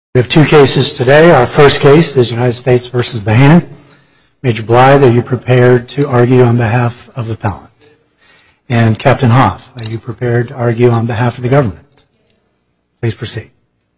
We have two cases today. Our first case is United States v. Bohannon. Major Blythe, are you prepared to argue on behalf of the appellant? And Captain Hoff, are you prepared to argue on behalf of the government? Please proceed.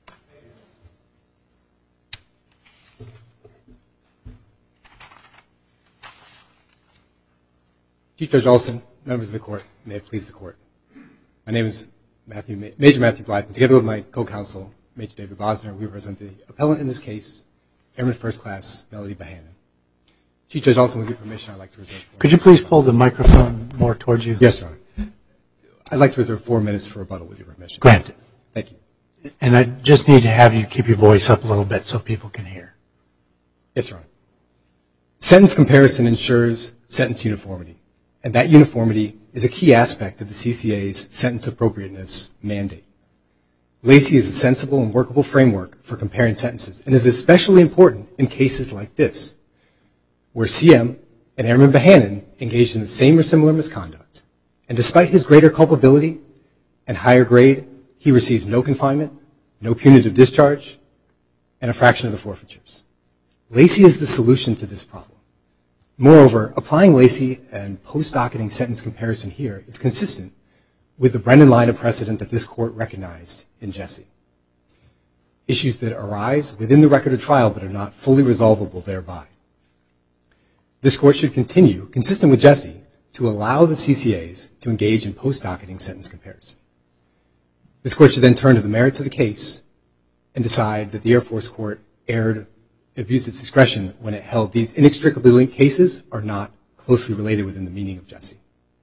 Chief Judge Olson, members of the court, may it please the court. My name is Major Matthew Blythe, and together with my co-counsel, Major David Bosner, we represent the appellant in this case, Airman First Class Melody Bohannon. Chief Judge Olson, with your permission, I'd like to reserve 4 minutes. Could you please pull the microphone more towards you? Yes, Your Honor. I'd like to reserve 4 minutes for rebuttal, with your permission. Granted. Thank you. And I just need to have you keep your voice up a little bit so people can hear. Yes, Your Honor. Sentence comparison ensures sentence uniformity, and that uniformity is a key aspect of the CCA's sentence appropriateness mandate. Lacey is a sensible and workable framework for comparing sentences and is especially important in cases like this, where CM and Airman Bohannon engaged in the same or similar misconduct, and despite his greater culpability and higher grade, he receives no confinement, no punitive discharge, and a fraction of the forfeitures. Lacey is the solution to this problem. Moreover, applying Lacey and post-docketing sentence comparison here is consistent with the Brennan line of precedent that this court recognized in Jesse. Issues that arise within the record of trial but are not fully resolvable thereby. This court should continue, consistent with Jesse, to allow the CCAs to engage in post-docketing sentence comparison. This court should then turn to the merits of the case and decide that the Air Force Court abused its discretion when it held these inextricably linked cases are not closely related within the meaning of Jesse.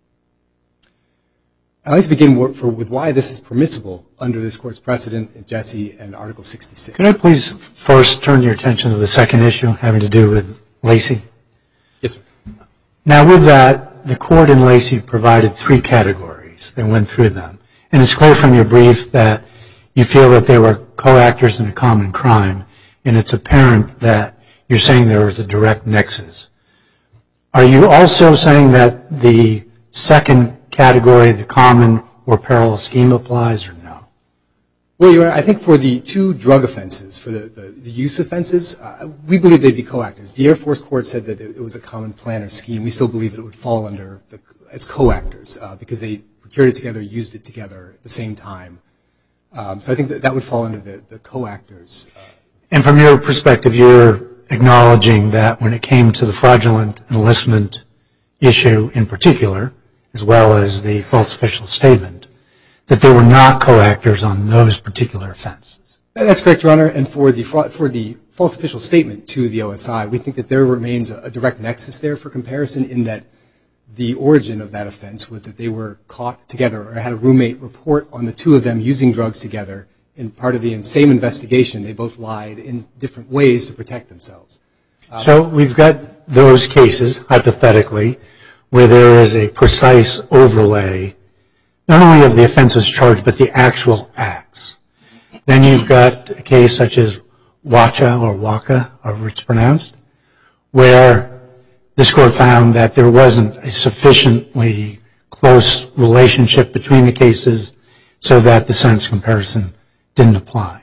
I'd like to begin with why this is permissible under this court's precedent in Jesse and Article 66. Could I please first turn your attention to the second issue having to do with Lacey? Yes, sir. Now with that, the court in Lacey provided 3 categories. They went through them. And it's clear from your brief that you feel that they were co-actors in a common crime, and it's apparent that you're saying there was a direct nexus. Are you also saying that the second category, the common or parallel scheme, applies or no? Well, Your Honor, I think for the 2 drug offenses, for the use offenses, we believe they'd be co-actors. The Air Force Court said that it was a common plan or scheme. We still believe that it would fall under as co-actors because they procured it together, used it together at the same time. So I think that would fall under the co-actors. And from your perspective, you're acknowledging that when it came to the fraudulent enlistment issue in particular, as well as the false official statement, that they were not co-actors on those particular offenses. That's correct, Your Honor. And for the false official statement to the OSI, we think that there remains a direct nexus there for comparison in that the origin of that offense was that they were caught together or had a roommate report on the 2 of them using drugs together. In part of the same investigation, they both lied in different ways to protect themselves. So we've got those cases, hypothetically, where there is a precise overlay, not only of the offenses charged, but the actual acts. Then you've got a case such as Wacha or Waka, however it's pronounced, where this court found that there wasn't a sufficiently close relationship between the cases so that the sentence comparison didn't apply.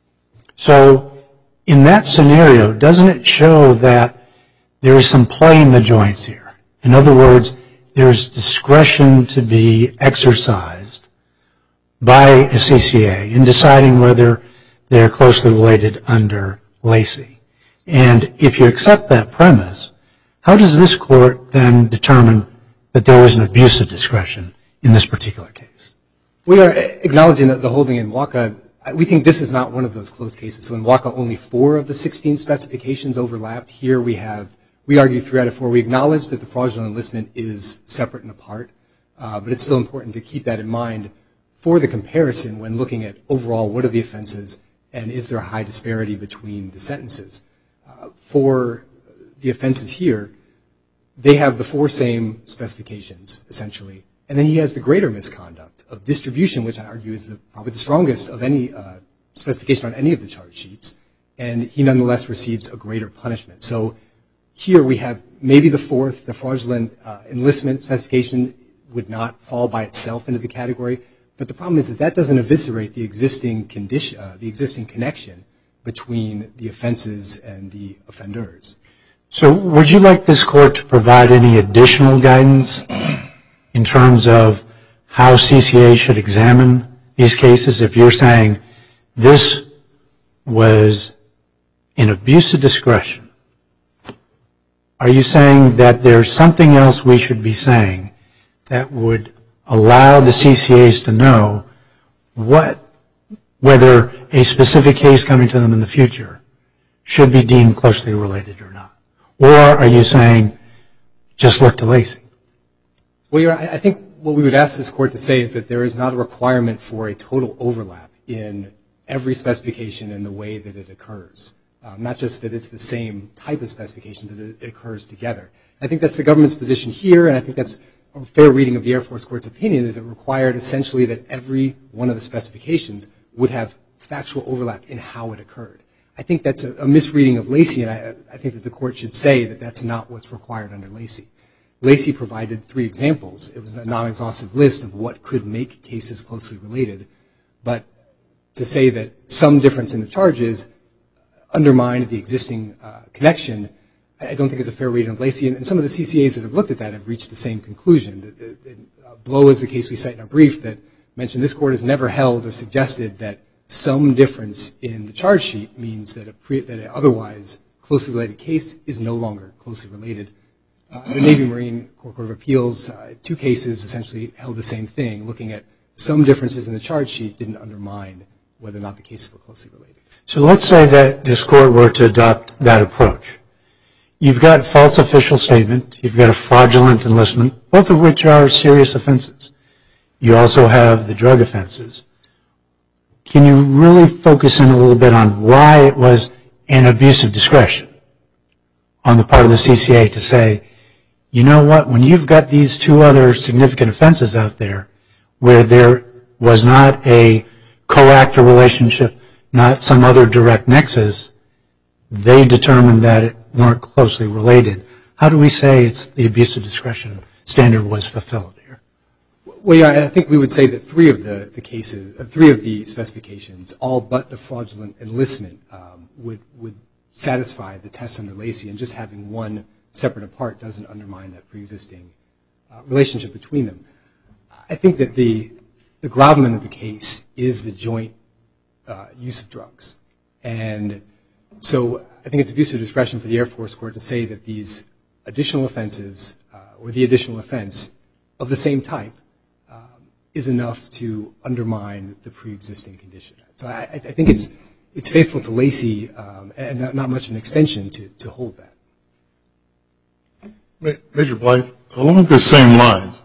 So in that scenario, doesn't it show that there is some play in the joints here? In other words, there's discretion to be exercised by a CCA in deciding whether they're closely related under Lacey. And if you accept that premise, how does this court then determine that there was an abuse of discretion in this particular case? We are acknowledging that the holding in Waka, we think this is not one of those close cases. So in Waka, only 4 of the 16 specifications overlapped. Here we argue 3 out of 4. We acknowledge that the fraudulent enlistment is separate and apart, but it's still important to keep that in mind for the comparison when looking at overall what are the offenses and is there a high disparity between the sentences. For the offenses here, they have the 4 same specifications, essentially, and then he has the greater misconduct of distribution, which I argue is probably the strongest of any specification on any of the charge sheets, and he nonetheless receives a greater punishment. So here we have maybe the 4th, the fraudulent enlistment specification would not fall by itself into the category, but the problem is that doesn't eviscerate the existing connection between the offenses and the offenders. So would you like this court to provide any additional guidance in terms of how CCA should examine these cases? If you're saying this was an abuse of discretion, are you saying that there's something else we should be saying that would allow the CCAs to know whether a specific case coming to them in the future should be deemed closely related or not? Or are you saying just look to Lacey? Well, I think what we would ask this court to say is that there is not a requirement for a total overlap in every specification and the way that it occurs. Not just that it's the same type of specification, that it occurs together. I think that's the government's position here, and I think that's a fair reading of the Air Force Court's opinion, is it required essentially that every one of the specifications would have factual overlap in how it occurred. I think that's a misreading of Lacey, and I think that the court should say that that's not what's required under Lacey. Lacey provided 3 examples. It was a non-exhaustive list of what could make cases closely related, but to say that some difference in the charges undermined the existing connection, I don't think is a fair reading of Lacey, and some of the CCAs that have looked at that have reached the same conclusion. Blow is the case we cite in our brief that mentioned this court has never held or suggested that some difference in the charge sheet means that an otherwise closely related case is no longer closely related. The Navy Marine Court of Appeals, 2 cases essentially held the same thing, looking at some differences in the charge sheet didn't undermine whether or not the cases were closely related. So let's say that this court were to adopt that approach. You've got false official statement, you've got a fraudulent enlistment, both of which are serious offenses. You also have the drug offenses. Can you really focus in a little bit on why it was an abuse of discretion on the part of the CCA to say, you know what, when you've got these 2 other significant offenses out there where there was not a co-actor relationship, not some other direct nexus, they determined that it weren't closely related. How do we say it's the abuse of discretion standard was fulfilled here? Well, yeah, I think we would say that 3 of the cases, 3 of the specifications, all but the fraudulent enlistment, would satisfy the test under Lacey, and just having one separate apart doesn't undermine that pre-existing relationship between them. I think that the gravamen of the case is the joint use of drugs. And so I think it's abuse of discretion for the Air Force Court to say that these additional offenses or the additional offense of the same type is enough to undermine the pre-existing condition. So I think it's faithful to Lacey and not much of an extension to hold that. Major Blythe, along the same lines,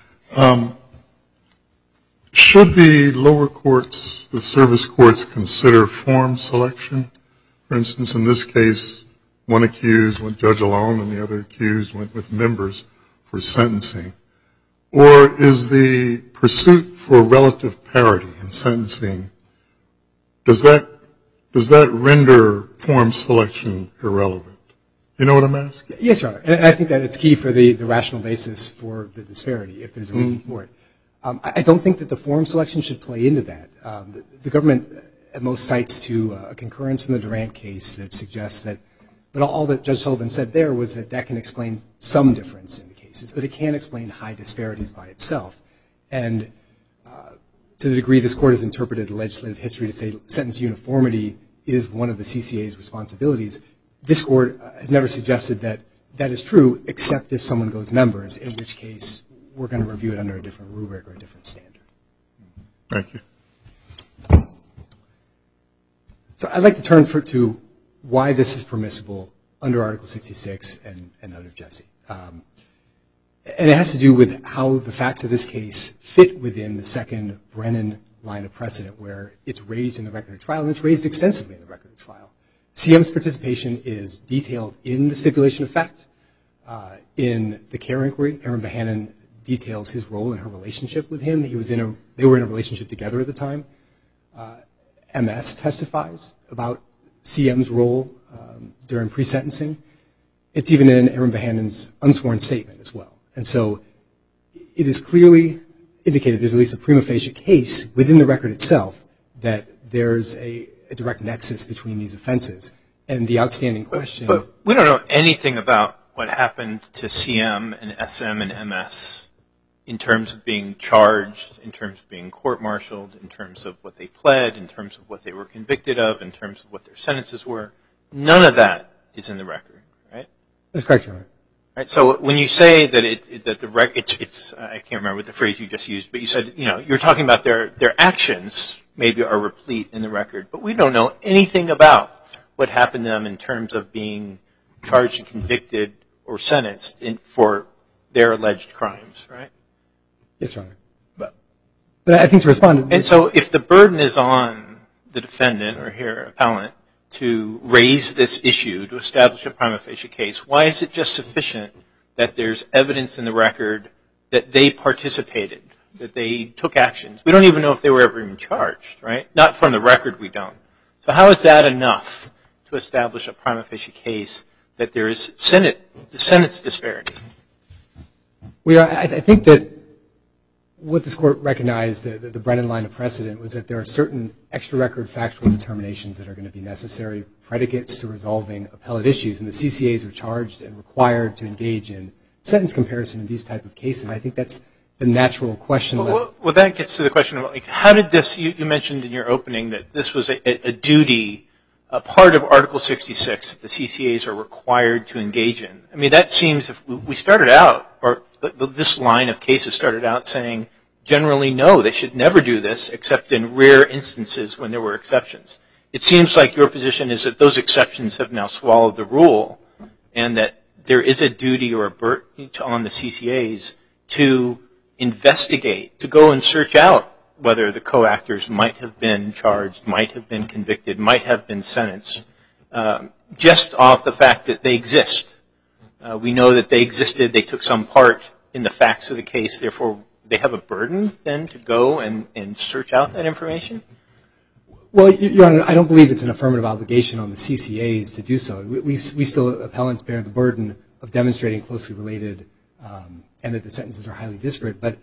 should the lower courts, the service courts, consider form selection? For instance, in this case, one accused went judge alone and the other accused went with members for sentencing. Or is the pursuit for relative parity in sentencing, does that render form selection irrelevant? You know what I'm asking? Yes, Your Honor. And I think that it's key for the rational basis for the disparity, if there's a reason for it. I don't think that the form selection should play into that. The government at most cites to a concurrence from the Durant case that suggests that, but all that Judge Sullivan said there was that can explain some difference in the cases, but it can't explain high disparities by itself. And to the degree this court has interpreted the legislative history to say sentence uniformity is one of the CCA's responsibilities, this court has never suggested that that is true, except if someone goes members, in which case we're going to review it under a different rubric or a different standard. Thank you. So I'd like to turn to why this is permissible under Article 66 and under Jesse. And it has to do with how the facts of this case fit within the second Brennan line of precedent, where it's raised in the record of trial, and it's raised extensively in the record of trial. CM's participation is detailed in the stipulation of fact. In the care inquiry, Aaron Bohannon details his role in her relationship with him. They were in a relationship together at the time. MS testifies about CM's role during pre-sentencing. It's even in Aaron Bohannon's unsworn statement as well. And so it is clearly indicated there's at least a prima facie case within the record itself that there's an a direct nexus between these offenses. And the outstanding question... But we don't know anything about what happened to CM and SM and MS in terms of being charged, in terms of being court-martialed, in terms of what they pled, in terms of what they were convicted of, in terms of what their sentences were. None of that is in the record, right? That's correct, Your Honor. Right. So when you say that I can't remember what the phrase you just used, but you said, you're talking about their actions maybe are replete in the record, but we don't know anything about what happened to them in terms of being charged and convicted or sentenced for their alleged crimes, right? Yes, Your Honor. But I think to respond... And so if the burden is on the defendant, or here, appellant, to raise this issue, to establish a prima facie case, why is it just sufficient that there's evidence in the record that they participated, that they took actions? We don't even know if they were ever even charged, right? Not from the record, we don't. So how is that enough to establish a prima facie case that there is sentence disparity? I think that what this court recognized, the Brennan line of precedent, was that there are certain extra-record factual determinations that are going to be necessary, predicates to resolving appellate issues, and the CCAs are charged and required to engage in sentence comparison in these type of cases. And I think that's the natural question. Well, that gets to the question of, how did this, you mentioned in your opening that this was a duty, a part of Article 66 that the CCAs are required to engage in. I mean, that seems, if we started out, or this line of cases started out saying, generally, no, they should never do this except in rare instances when there were exceptions. It seems like your position is that those exceptions have now swallowed the rule and that there is a duty or a burden on the CCAs to investigate, to go and search out whether the co-actors might have been charged, might have been convicted, might have been sentenced, just off the fact that they exist. We know that they existed, they took some part in the facts of the case, therefore they have a burden then to go and search out that information? Well, Your Honor, I don't believe it's an affirmative obligation on the CCAs to do so. We still, appellants, bear the burden of demonstrating closely related and that the sentences are highly disparate, but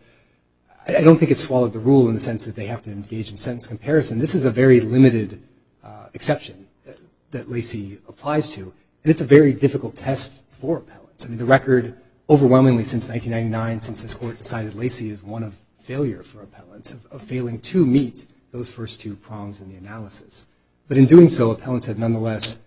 I don't think it's swallowed the rule in the sense that they have to engage in sentence comparison. This is a very limited exception that Lacey applies to, and it's a very difficult test for appellants. I mean, the record overwhelmingly since 1999, since this court decided Lacey, is one of failure for appellants, of failing to meet those first two prongs in the analysis. But in doing so, appellants have nonetheless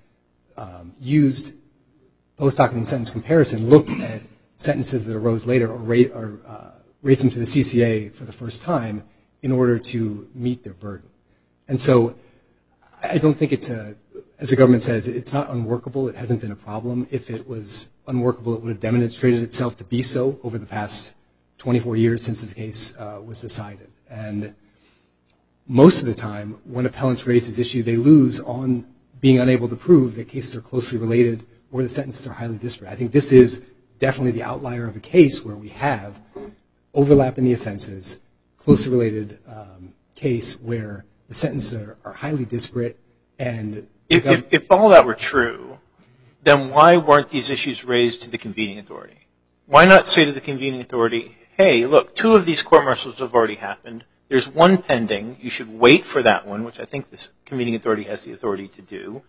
used post-hoc and sentence comparison, looked at sentences that arose later or raised them to the CCA for the first time in order to meet their burden. And so I don't think it's as the government says, it's not unworkable. It hasn't been a problem. If it was unworkable, it would have demonstrated itself to be so over the past 24 years since this case was decided. And most of the time, when appellants raise this issue, they lose on being unable to prove that cases are closely related or the sentences are highly disparate. I think this is definitely the outlier of a case where we have overlap in the offenses, closely related case where the sentences are highly disparate. And if all that were true, then why weren't these issues raised to the convening authority? Why not say to the convening authority, hey, look, 2 of these court-martials have already happened. There's 1 pending. You should wait for that one, which I think this convening authority has the authority to do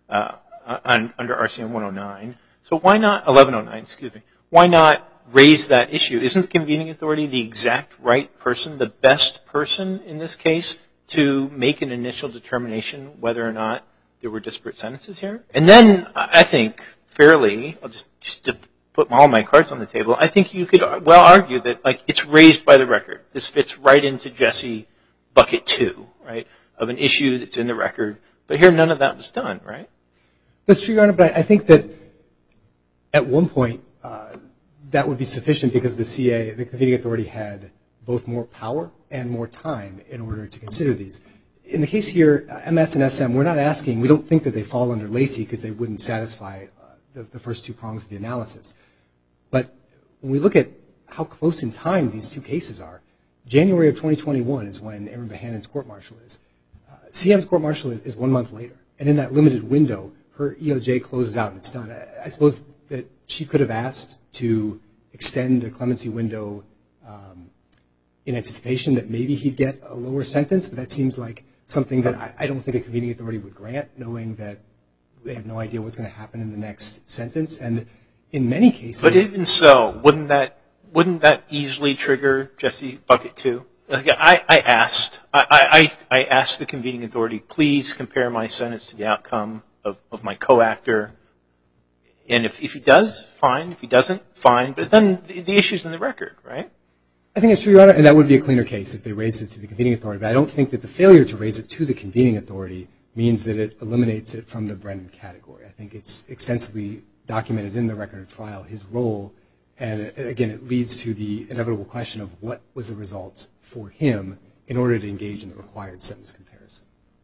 under RCM 109. So why not, 1109, excuse me, why not raise that issue? Isn't the convening authority the exact right person, the best person in this case, to make an initial determination whether or not there were disparate sentences here? And then I think fairly, I'll just to put all my cards on the table, I think you could well argue that it's raised by the record. This fits right into Jesse bucket 2, right, of an issue that's in the record. But here none of that was done, right? That's true, Your Honor, but I think that at one point that would be sufficient because the convening authority had both more power and more time in order to consider these. In the case here, MS and SM, we're not asking, we don't think that they fall under Lacey because they wouldn't satisfy the first 2 prongs of the analysis. But when we look at how close in time these 2 cases are, January of 2021 is when Erin Bohannon's court-martial is. CM's court-martial is 1 month later. And in that limited window, her EOJ closes out and it's done. I suppose that she could have asked to extend the clemency window in anticipation that maybe he'd get a lower sentence, but that seems like something that I don't think a convening authority would grant, knowing that they have no idea what's going to happen in the next sentence. And in many cases... But even so, wouldn't that easily trigger Jesse Bucket 2? Like I asked the convening authority, please compare my sentence to the outcome of my co-actor. And if he does, fine. If he doesn't, fine. But then the issue's in the record, right? I think it's true, Your Honor, and that would be a cleaner case if they raised it to the convening authority. But I don't think that the failure to raise it to the convening authority means that it eliminates it from the Brennan category. I think it's extensively documented in the record of trial, his role. And again, it leads to the inevitable question of what was the result for him in order to engage in the required sentence comparison.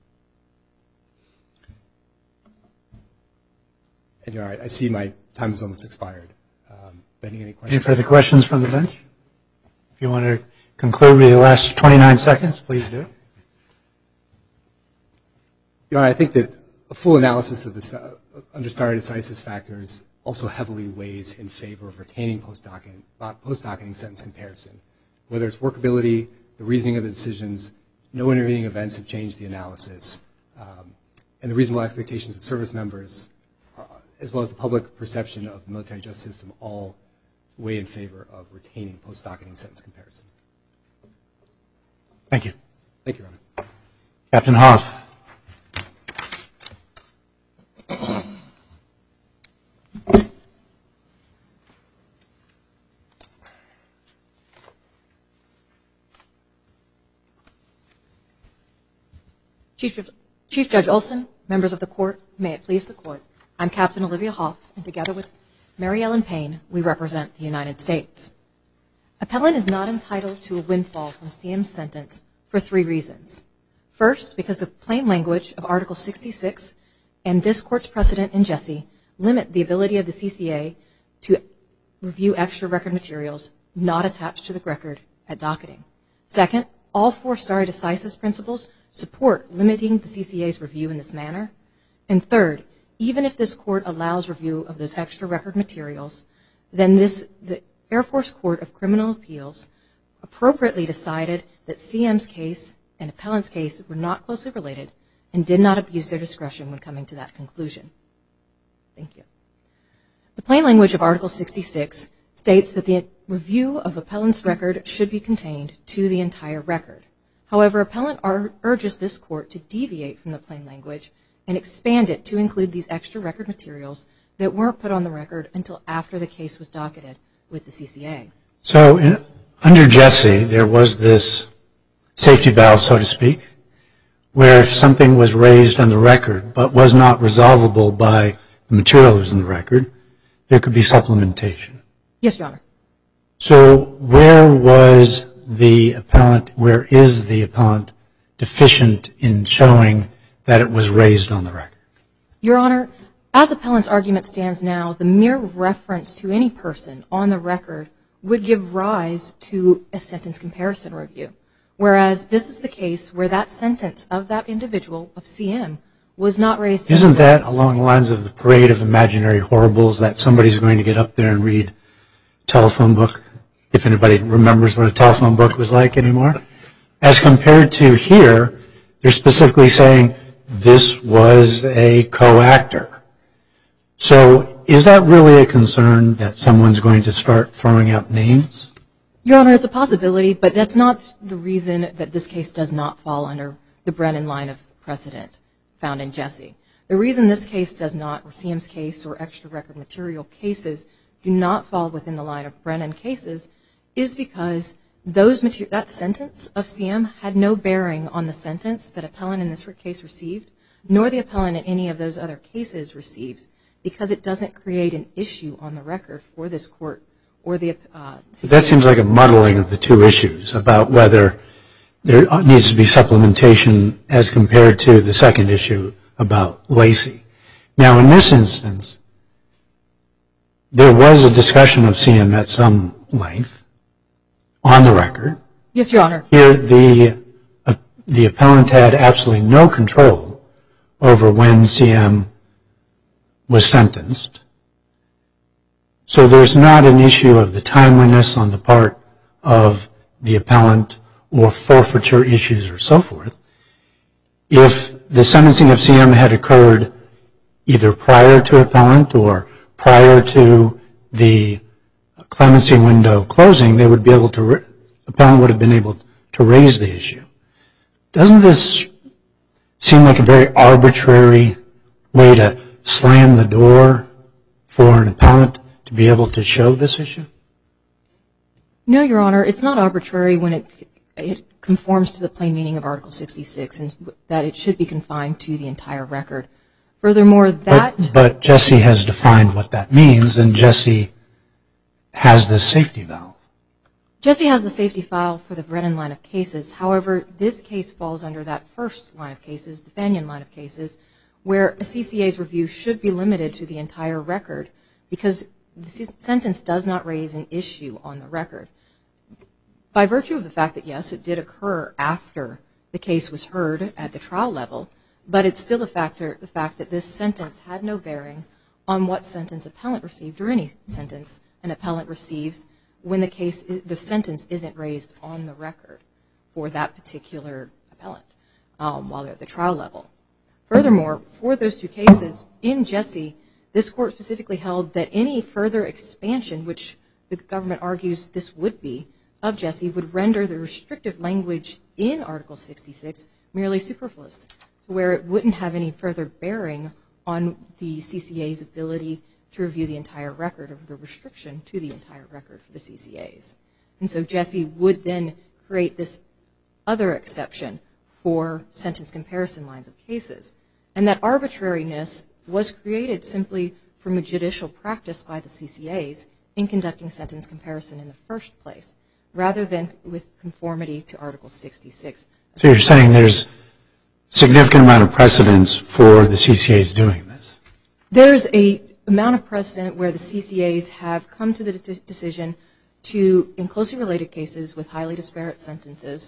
And Your Honor, I see my time has almost expired. Any questions? Any further questions from the bench? If you want to conclude with the last 29 seconds, please do. Your Honor, I think that a full analysis of this under stare decisis factors also heavily weighs in favor of retaining post-docketing sentence comparison. Whether it's workability, the reasoning of the decisions, no intervening events have changed the analysis, and the reasonable expectations of service members, as well as the public perception of the military justice system, all weigh in favor of retaining post-docketing sentence comparison. Thank you. Thank you, Your Honor. Captain Hoff. Chief Judge Olson, members of the court, may it please the court, I'm Captain Olivia Hoff, and together with Mary Ellen Payne, we represent the United States. Appellant is not entitled to a windfall from CM's sentence for 3 reasons. First, because the plain language of Article 66 and this court's precedent in Jesse limit the ability of the CCA to review extra record materials not attached to the record at docketing. Second, all 4 stare decisis principles support limiting the CCA's review in this manner. And third, even if this court allows review of those extra record materials, then the Air Force Court of Criminal Appeals appropriately decided that CM's case and appellant's case were not closely related and did not abuse their discretion when coming to that conclusion. Thank you. The plain language of Article 66 states that the review of appellant's record should be contained to the entire record. However, appellant urges this court to deviate from the plain language and expand it to include these extra record materials that weren't put on the record until after the case was docketed with the CCA. So under Jesse, there was this safety valve, so to speak, where if something was raised on the record but was not resolvable by the materials in the record, there could be supplementation. Yes, Your Honor. So where is the appellant deficient in showing that it was raised on the record? Your Honor, as appellant's argument stands now, the mere reference to any person on the record would give rise to a sentence comparison review, whereas this is the case where that sentence of that individual, of CM, was not raised. Isn't that along the lines of the parade of imaginary horribles that somebody's going to get up there and read a telephone book, if anybody remembers what a telephone book was like anymore? As compared to here, they're specifically saying this was a co-actor. So is that really a concern that someone's going to start throwing out names? Your Honor, it's a possibility, but that's not the reason that this case does not fall under the Brennan line of precedent found in Jesse. The reason this case does not, or CM's case or extra record material cases, do not fall within the line of Brennan cases is because that sentence of CM had no bearing on the sentence that appellant in this case received, nor the appellant in any of those other cases receives, because it doesn't create an issue on the record for this court or the CCA. That seems like a muddling of the 2 issues about whether there needs to be supplementation as compared to the second issue about Lacey. Now, in this instance, there was a discussion of CM at some length on the record. Yes, Your Honor. Here, the appellant had absolutely no control over when CM was sentenced. So there's not an issue of the timeliness on the part of the appellant or forfeiture issues or so forth. if the sentencing of CM had occurred either prior to appellant or prior to the clemency window closing, they would be able to, appellant would have been able to raise the issue. Doesn't this seem like a very arbitrary way to slam the door for an appellant to be able to show this issue? No, Your Honor, it's not arbitrary when it conforms to the plain meaning of Article 66 and that it should be confined to the entire record. Furthermore, that... But Jesse has defined what that means, and Jesse has the safety valve. Jesse has the safety valve for the Brennan line of cases. However, this case falls under that first line of cases, the Fannion line of cases, where a CCA's review should be limited to the entire record because the sentence does not raise an issue on the record. By virtue of the fact that, yes, it did occur after the case was heard at the trial level, but it's still the fact that this sentence had no bearing on what sentence appellant received or any sentence an appellant receives when the sentence isn't raised on the record for that particular appellant while they're at the trial level. Furthermore, for those two cases, in Jesse, this court specifically held that any further expansion, which the government argues this would be, of Jesse would render the restrictive language in Article 66 merely superfluous, where it wouldn't have any further bearing on the CCA's ability to review the entire record or the restriction to the entire record for the CCA's. And so Jesse would then create this other exception for sentence comparison lines of cases. And that arbitrariness was created simply from a judicial practice by the CCA's in conducting sentence comparison in the first place, rather than with conformity to Article 66. So you're saying there's significant amount of precedence for the CCA's doing this? There's a amount of precedent where the CCA's have come to the decision to, in closely related cases with highly disparate sentences,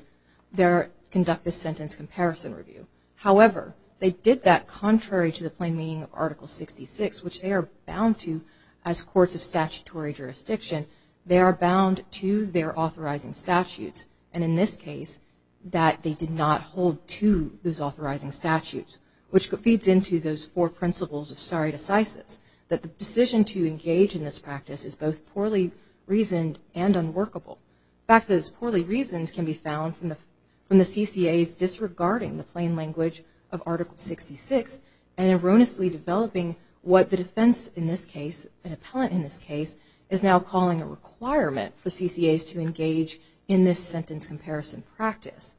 conduct this sentence comparison review. However, they did that contrary to the plain meaning of Article 66, which they are bound to as courts of statutory jurisdiction. They are bound to their authorizing statutes. And in this case, that they did not hold to those authorizing statutes, which feeds into those four principles of stare decisis, that the decision to engage in this practice is both poorly reasoned and unworkable. The fact that it's poorly reasoned can be found from the CCA's disregarding the plain language of Article 66 and erroneously developing what the defense in this case, an appellant in this case, is now calling a requirement for CCA's to engage in this sentence comparison practice.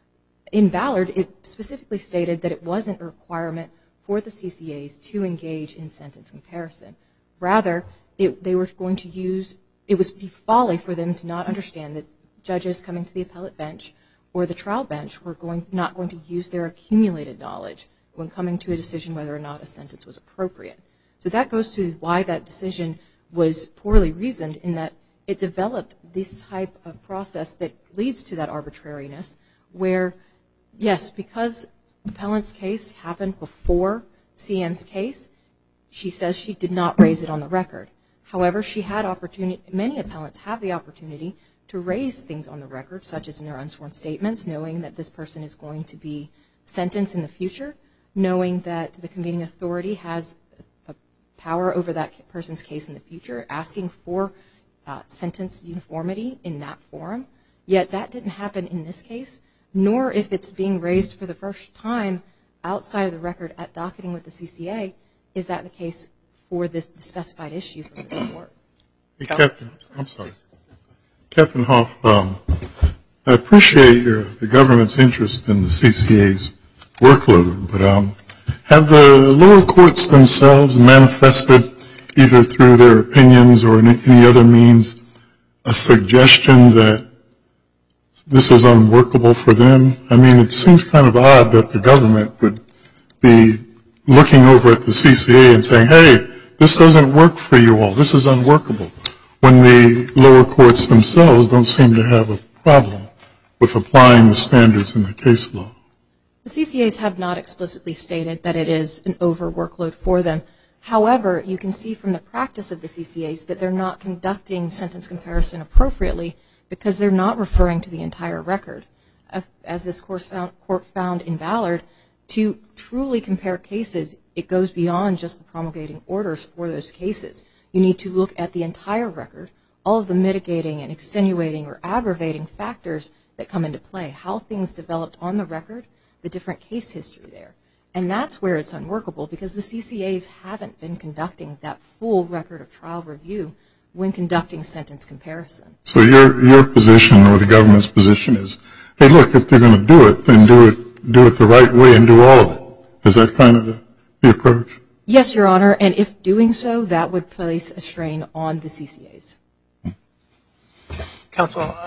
In Ballard, it specifically stated that it wasn't a requirement for the CCA's to engage in sentence comparison. Rather, they were going to use, it was folly for them to not understand that judges coming to the appellate bench or the trial bench were not going to use their accumulated knowledge when coming to a decision whether or not a sentence was appropriate. So that goes to why that decision was poorly reasoned, in that it developed this type of process that leads to that arbitrariness where, yes, because the appellant's case happened before CM's case, she says she did not raise it on the record. However, she had opportunity, many appellants have the opportunity to raise things on the record, such as in their unsworn statements, knowing that this person is going to be sentenced in the future, knowing that the convening authority has a power over that person's case in the future, asking for sentence uniformity in that forum. Yet that didn't happen in this case, nor if it's being raised for the first time outside of the record at docketing with the CCA, is that the case for this specified issue for the court. Hey, Captain, I'm sorry. Captain Hoff, I appreciate the government's interest in the CCA's workload, but have the lower courts themselves manifested, either through their opinions or in any other means, a suggestion that this is unworkable for them? I mean, it seems kind of odd that the government would be looking over at the CCA and saying, hey, this doesn't work for you all, this is unworkable, when the lower courts themselves don't seem to have a problem with applying the standards in the case law. The CCAs have not explicitly stated that it is an over-workload for them. However, you can see from the practice of the CCAs that they're not conducting sentence comparison appropriately because they're not referring to the entire record. As this court found in Ballard, To truly compare cases, it goes beyond just the promulgating orders for those cases. You need to look at the entire record, all of the mitigating and extenuating or aggravating factors that come into play, how things developed on the record, the different case history there. And that's where it's unworkable, because the CCAs haven't been conducting that full record of trial review when conducting sentence comparison. So your position, or the government's position, is, hey, look, if they're going to do it, then do it the right way and do all of it. Is that kind of the approach? Yes, Your Honor, and if doing so, that would place a strain on the CCAs. Counsel,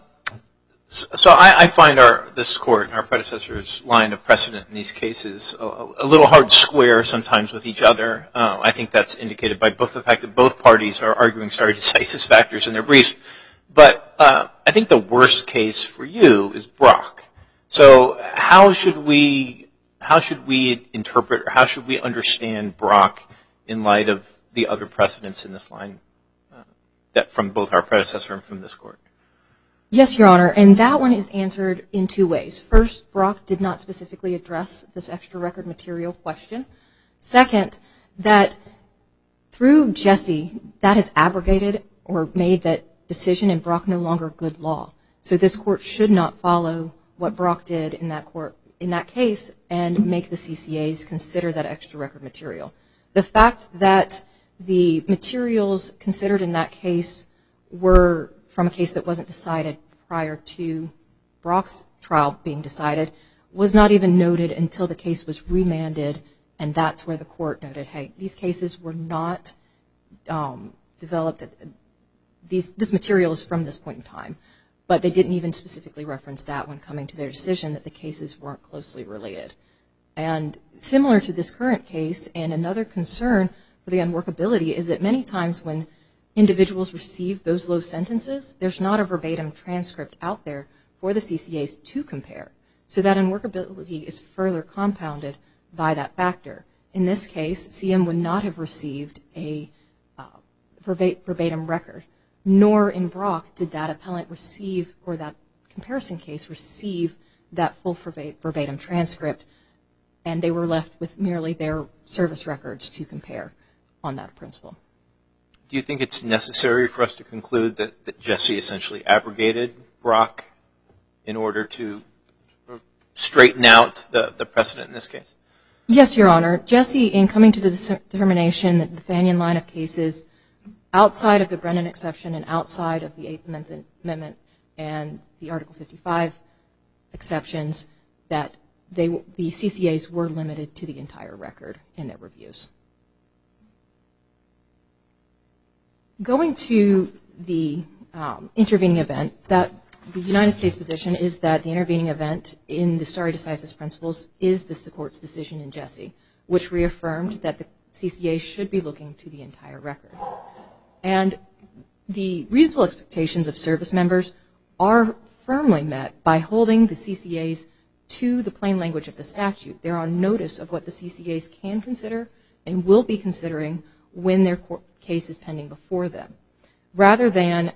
so I find this court and our predecessors' line of precedent in these cases a little hard to square sometimes with each other. I think that's indicated by both the fact that both parties are arguing stare decisis factors in their briefs. But I think the worst case for you is Brock. So how should we interpret, or how should we understand Brock in light of the other precedents in this line that from both our predecessor and from this court? Yes, Your Honor, and that one is answered in two ways. First, Brock did not specifically address this extra record material question. Second, that through Jesse, that has abrogated or made that decision in Brock no longer good law. So this court should not follow what Brock did in that case and make the CCAs consider that extra record material. The fact that the materials considered in that case were from a case that wasn't decided prior to Brock's trial being decided was not even noted until the case was remanded, and that's where the court noted, hey, these cases were not developed, this material is from this point in time. But they didn't even specifically reference that when coming to their decision that the cases weren't closely related. And similar to this current case, and another concern for the unworkability is that many times when individuals receive those low sentences, there's not a verbatim transcript out there for the CCAs to compare. So that unworkability is further compounded by that factor. In this case, CM would not have received a verbatim record, nor in Brock did that appellant receive, or that comparison case receive, that full verbatim transcript, and they were left with merely their service records to compare on that principle. Do you think it's necessary for us to conclude that Jesse essentially abrogated Brock in order to straighten out the precedent in this case? Yes, Your Honor. Jesse, in coming to the determination that the Fannian line of cases outside of the Brennan exception and outside of the Eighth Amendment and the Article 55 exceptions, that the CCAs were limited to the entire record in their reviews. Going to the intervening event, that the United States position is that the intervening event in the stare decisis principles is the court's decision in Jesse, which reaffirmed that the CCAs should be looking to the entire record. And the reasonable expectations of service members are firmly met by holding the CCAs to the plain language of the statute. They're on notice of what the CCAs can consider and will be considering when their case is pending before them, rather than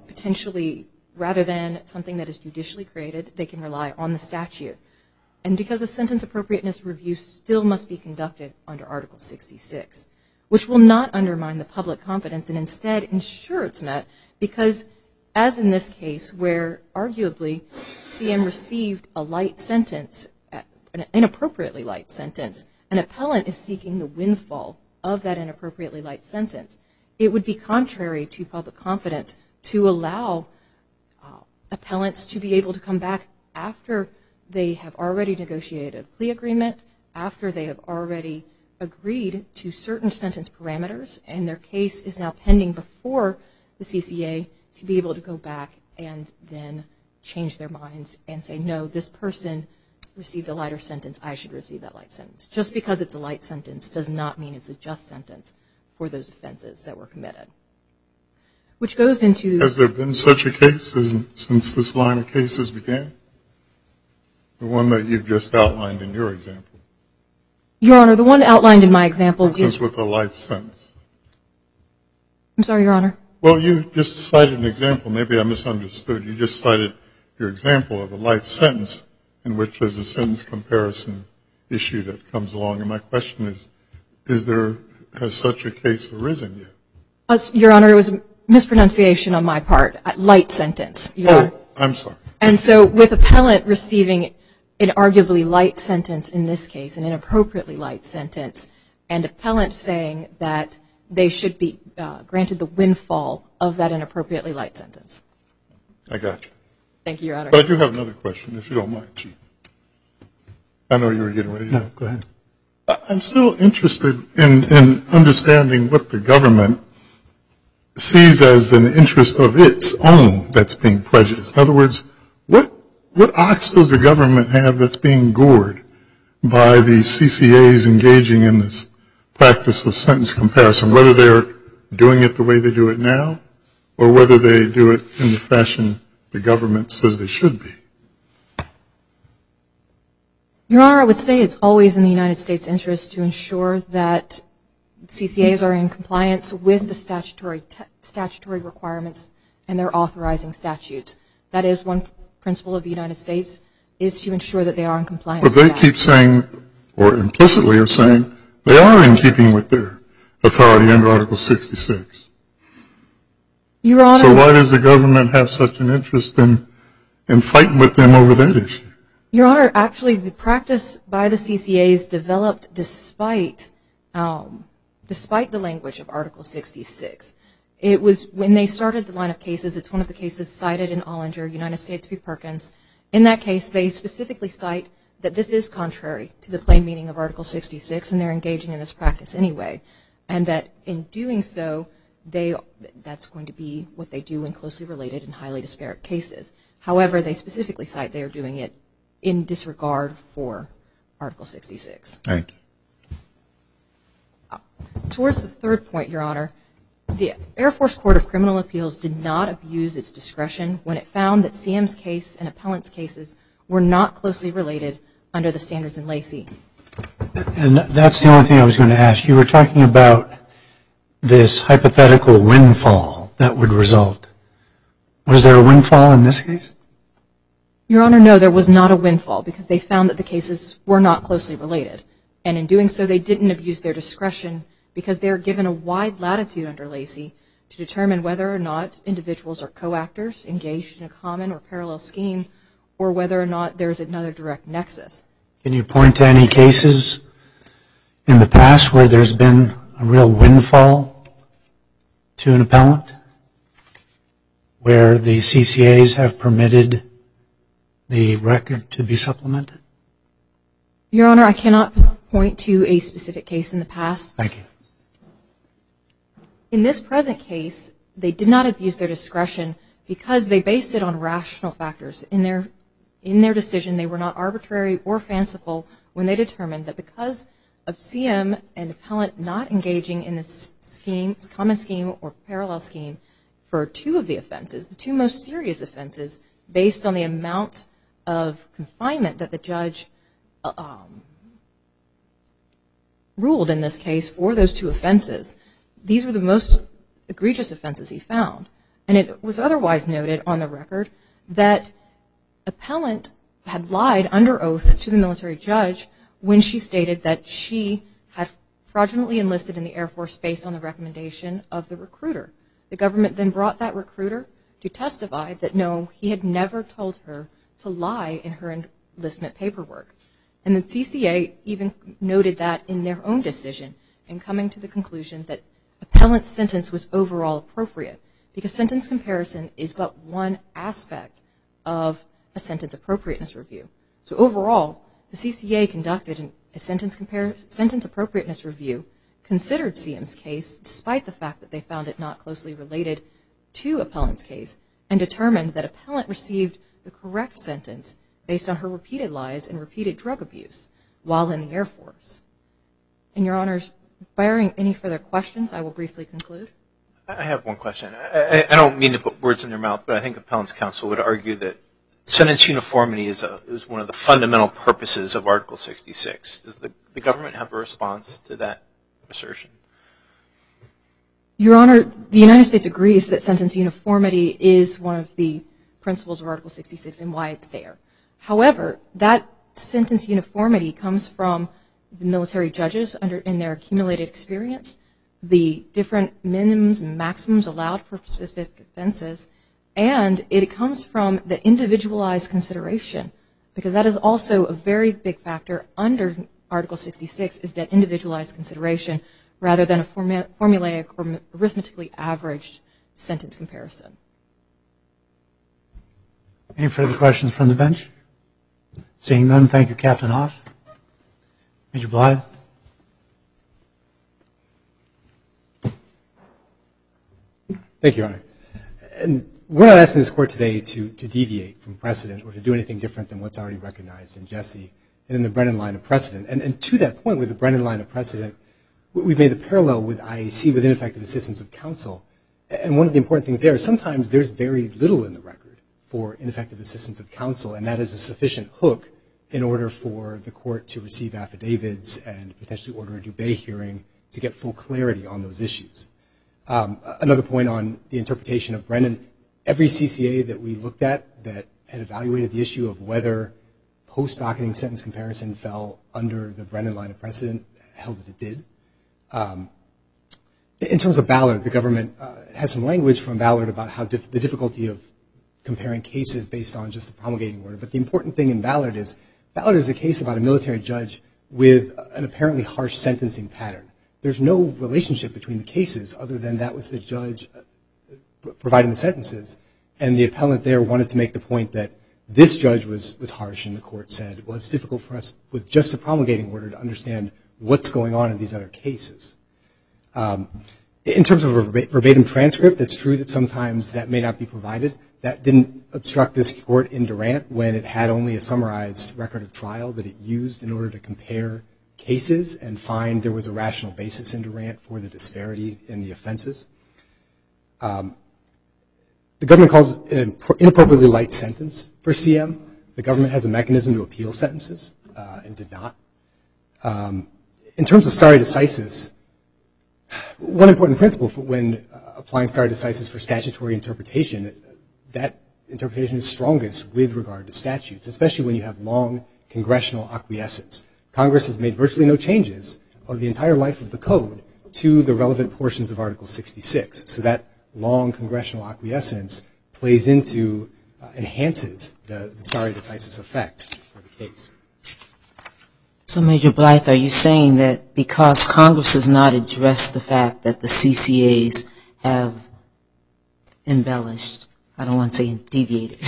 something that is judicially created. They can rely on the statute. And because a sentence appropriateness review still must be conducted under Article 66, which will not undermine the public confidence and instead ensure it's met, because as in this case where arguably CM received a light sentence, an inappropriately light sentence, an appellant is seeking the windfall of that inappropriately light sentence, it would be contrary to public confidence to allow appellants to be able to come back after they have already negotiated a plea agreement, after they have already agreed to certain sentence parameters, and their case is now pending before the CCA, to be able to go back and then change their minds and say, no, this person received a lighter sentence, I should receive that light sentence. Just because it's a light sentence does not mean it's a just sentence for those offenses that were committed. Which goes into... Has there been such a case since this line of cases began? The one that you've just outlined in your example? Your Honor, the one outlined in my example is... Since with a life sentence. I'm sorry, Your Honor? Well, you just cited an example. Maybe I misunderstood. You just cited your example of a life sentence in which there's a sentence comparison issue that comes along. And my question is has such a case arisen yet? Your Honor, it was a mispronunciation on my part. Light sentence. I'm sorry. And so with appellant receiving an arguably light sentence in this case, an inappropriately light sentence, and appellant saying that they should be granted the windfall of that inappropriately light sentence. I got you. Thank you, Your Honor. But I do have another question, if you don't mind, Chief. I know you were getting ready to. No, go ahead. I'm still interested in understanding what the government sees as an interest of its own that's being prejudiced. In other words, what ox does the government have that's being gored by the CCAs engaging in this practice of sentence comparison, whether they're doing it the way they do it now or whether they do it in the fashion the government says they should be? Your Honor, I would say it's always in the United States' interest to ensure that CCAs are in compliance with the statutory requirements and their authorizing statutes. That is one principle of the United States, is to ensure that they are in compliance with that. But they keep saying, or implicitly are saying, they are in keeping with their authority under Article 66. Your Honor. So why does the government have such an interest in fighting with them over that issue? Your Honor, actually the practice by the CCAs developed despite the language of Article 66. It was when they started the line of cases, it's one of the cases cited in Ollinger, United States v. Perkins. In that case, they specifically cite that this is contrary to the plain meaning of Article 66, and they're engaging in this practice anyway, and that in doing so, that's going to be what they do in closely related and highly disparate cases. However, they specifically cite they are doing it in disregard for Article 66. Thank you. Towards the third point, Your Honor, the Air Force Court of Criminal Appeals did not abuse its discretion when it found that CM's case and appellant's cases were not closely related under the standards in Lacey. And that's the only thing I was going to ask. You were talking about this hypothetical windfall that would result. Was there a windfall in this case? Your Honor, no, there was not a windfall because they found that the cases were not closely related. And in doing so, they didn't abuse their discretion because they are given a wide latitude under Lacey to determine whether or not individuals are co-actors engaged in a common or parallel scheme or whether or not there's another direct nexus. Can you point to any cases in the past where there's been a real windfall to an appellant, where the CCAs have permitted the record to be supplemented? Your Honor, I cannot point to a specific case in the past. Thank you. In this present case, they did not abuse their discretion because they based it on rational factors. In their decision, they were not arbitrary or fanciful when they determined that because of CM and appellant not engaging in this scheme, common scheme or parallel scheme for two of the offenses, the two most serious offenses, based on the amount of confinement that the judge ruled in this case for those two offenses. These were the most egregious offenses he found. And it was otherwise noted on the record that appellant had lied under oath to the military judge when she stated that she had fraudulently enlisted in the Air Force based on the recommendation of the recruiter. The government then brought that recruiter to testify that no, he had never told her to lie in her enlistment paperwork. And the CCA even noted that in their own decision and coming to the conclusion that appellant's sentence was overall appropriate because sentence comparison is but one aspect of a sentence appropriateness review. So overall, the CCA conducted a sentence appropriateness review, considered CM's case despite the fact that they found it not closely related to appellant's case, and determined that appellant received the correct sentence based on her repeated lies and repeated drug abuse while in the Air Force. And Your Honors, barring any further questions, I will briefly conclude. I have one question. I don't mean to put words in their mouth, but I think appellant's counsel would argue that sentence uniformity is one of the fundamental purposes of Article 66. Does the government have a response to that assertion? Your Honor, the United States agrees that sentence uniformity is one of the principles of Article 66 and why it's there. However, that sentence uniformity comes from the military judges in their accumulated experience, the different minimums and maximums allowed for specific offenses, and it comes from the individualized consideration, because that is also a very big factor under Article 66, is that individualized consideration rather than a formulaic or arithmetically averaged sentence comparison. Any further questions from the bench? Seeing none, thank you, Captain Hoff. Major Blythe. Thank you, Your Honor. And we're not asking this court today to deviate from precedent or to do anything different than what's already recognized in Jesse and in the Brennan line of precedent. And to that point with the Brennan line of precedent, we've made the parallel with IAC, with ineffective assistance of counsel. And one of the important things there is sometimes there's very little in the record for ineffective assistance of counsel, and that is a sufficient hook in order for the court to receive affidavits and potentially order a Dubé hearing to get full clarity on those issues. Another point on the interpretation of Brennan, every CCA that we looked at that had evaluated the issue of whether post-docketing sentence comparison fell under the Brennan line of precedent held that it did. In terms of Ballard, the government has some language from Ballard about how the difficulty of comparing cases based on just the promulgating order. But the important thing in Ballard is a case about a military judge with an apparently harsh sentencing pattern. There's no relationship between the cases other than that was the judge providing the sentences. And the appellant there wanted to make the point that this judge was harsh, and the court said, well, it's difficult for us with just a promulgating order to understand what's going on in these other cases. In terms of a verbatim transcript, it's true that sometimes that may not be provided. That didn't obstruct this court in Durant when it had only a summarized record of trial that it used in order to compare cases and find there was a rational basis in Durant for the disparity in the offenses. The government calls it an inappropriately light sentence for CM. The government has a mechanism to appeal sentences, and did not. In terms of stare decisis, one important principle when applying stare decisis for statutory interpretation, that interpretation is strongest with regard to statutes, especially when you have long congressional acquiescence. Congress has made virtually no changes of the entire life of the code to the relevant portions of Article 66. So that long congressional acquiescence plays into, enhances the stare decisis effect for the case. So, Major Blythe, are you saying that because Congress has not addressed the fact that the CCAs have embellished, I don't want to say deviated,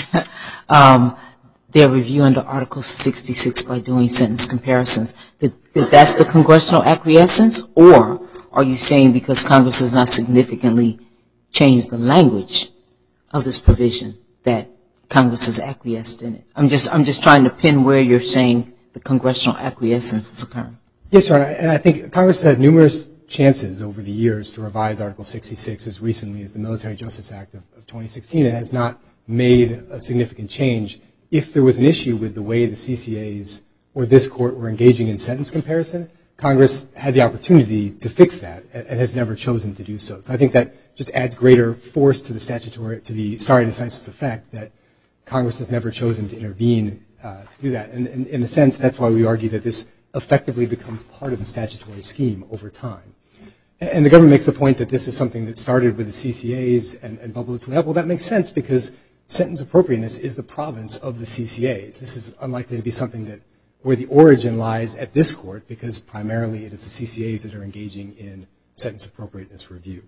their review under Article 66 by doing sentence comparisons, that that's the congressional acquiescence? Or are you saying because Congress has not significantly changed the language of this provision that Congress has acquiesced in it? I'm just trying to pin where you're saying the congressional acquiescence is occurring. Yes, Your Honor, and I think Congress has had numerous chances over the years to revise Article 66 as recently as the Military Justice Act of 2016. It has not made a significant change. If there was an issue with the way the CCAs or this court were engaging in sentence comparison, Congress had the opportunity to fix that and has never chosen to do so. So I think that just adds greater force to the statutory, to the stare decisis effect that Congress has never chosen to intervene to do that. And in a sense, that's why we argue that this effectively becomes part of the statutory scheme over time. And the government makes the point that this is something that started with the CCAs and bubbled its way up. Well, that makes sense because sentence appropriateness is the province of the CCAs. This is unlikely to be something that where the origin lies at this court because primarily it is the CCAs that are engaging in sentence appropriateness review.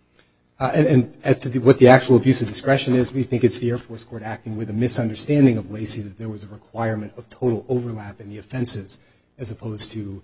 And as to what the actual abuse of discretion is, we think it's the Air Force Court acting with a misunderstanding of Lacey that there was a requirement of total overlap in the offenses as opposed to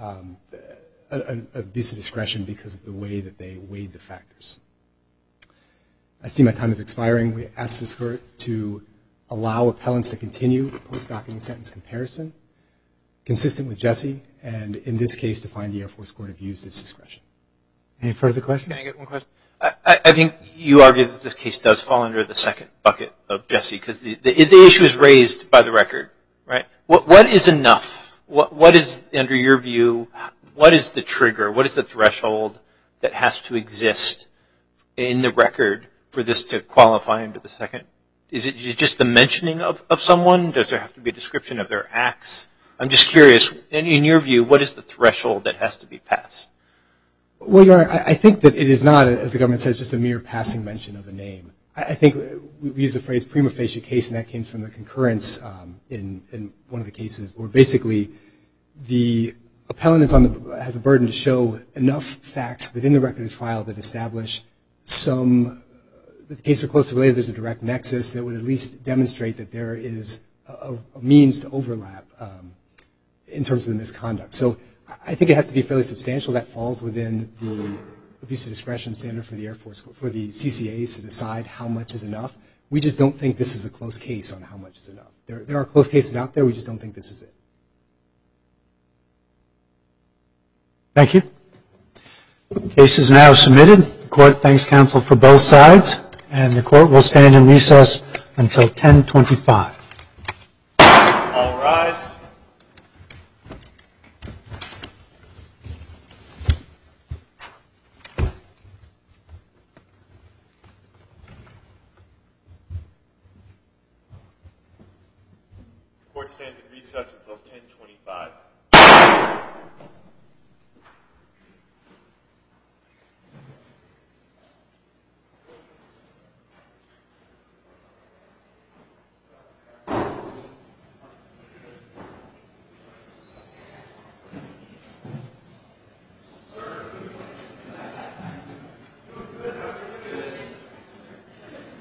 an abuse of discretion because of the way that they weighed the factors. I see my time is expiring. We ask this court to allow appellants to continue the post-docketing sentence comparison consistent with Jesse, and in this case to find the Air Force Court abused its discretion. Any further questions? Can I get one question? I think you argue that this case does fall under the second bucket of Jesse because the issue is raised by the record, right? What is enough? What is, under your view, what is the trigger? What is the threshold that has to exist in the record for this to qualify under the second Is it just the mentioning of someone? Does there have to be a description of their acts? I'm just curious, in your view, what is the threshold that has to be passed? Well, Your Honor, I think that it is not, as the government says, just a mere passing mention of the name. I think we use the phrase prima facie case, and that came from the concurrence in one of the cases where basically the appellant has the burden to show enough facts within the record of trial that establish that the case are closely related, there's a direct nexus that would at least demonstrate that there is a means to overlap in terms of the misconduct. So I think it has to be fairly substantial. That falls within the abuse of discretion standard for the Air Force, for the CCAs to decide how much is enough. We just don't think this is a close case on how much is enough. There are close cases out there. We just don't think this is it. Thank you. The case is now submitted. The court thanks counsel for both sides, and the court will stand in recess until 10:25. All rise. Court stands in recess until 10:25.